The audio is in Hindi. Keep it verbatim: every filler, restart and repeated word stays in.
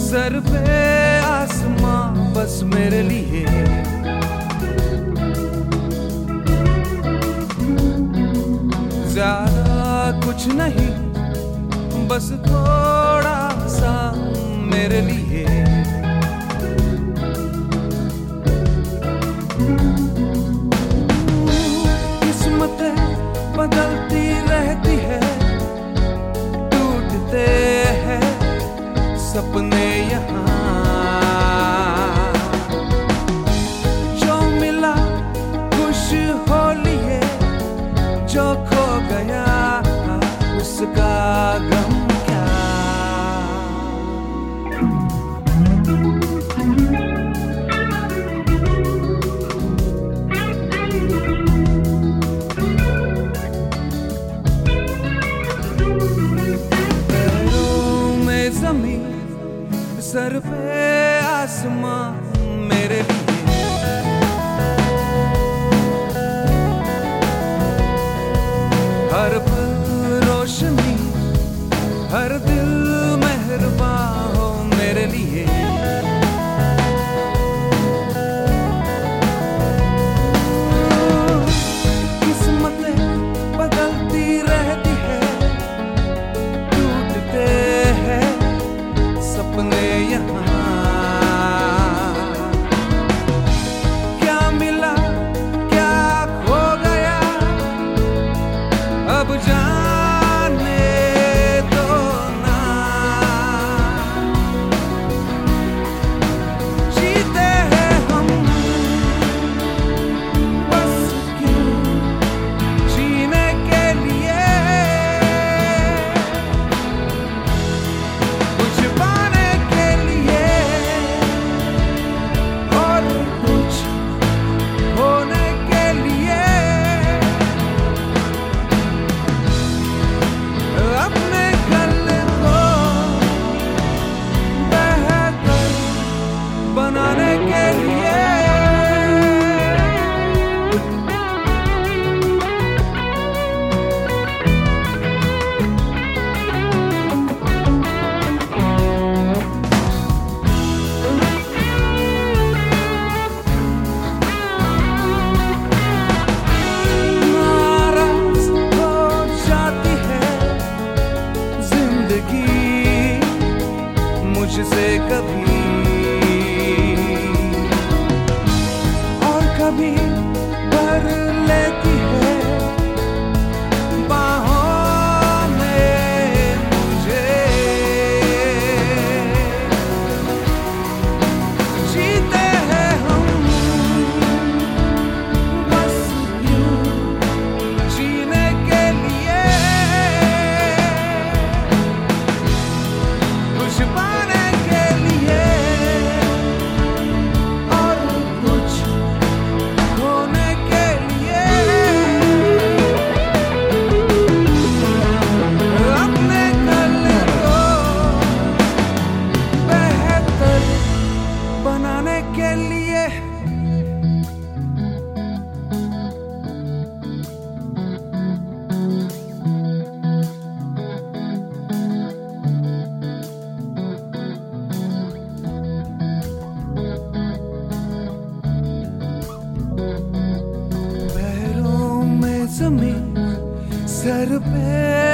सर पे आसमां बस मेरे लिए, ज्यादा कुछ नहीं बस थोड़ा सा मेरे लिए। किस्मतें बदलती रहती है, टूटते हैं सपने यहाँ। जो मिला खुश हो लिए, जो खो गया उसका गम क्या। पैरों में ज़मीन, सर पे आसमां मेरे लिए, हर पल रोशनी, हर दिल मेहरबान हो मेरे लिए। किस्मतें बदलती रहती है, टूटते हैं सपने यहाँ। क्या मिला क्या खो गया अब जाने दो ना। जीते हैं हम बस क्यों जीने के लिए, कुछ पाने के लिए और कुछ होने के लिए। अपने कल को बेहतर बनाने के लिए। नाराज हो जाती है जिंदगी मुझसे कभी, और कभी भर लेती है बाहों में मुझे। जीते हैं हम बस यूं जीने के लिए, कुछ पाने के लिए और कुछ होने के लिए। अपने कल को बेहतर बनाने के लिए। पैरों में ज़मीन, सर पे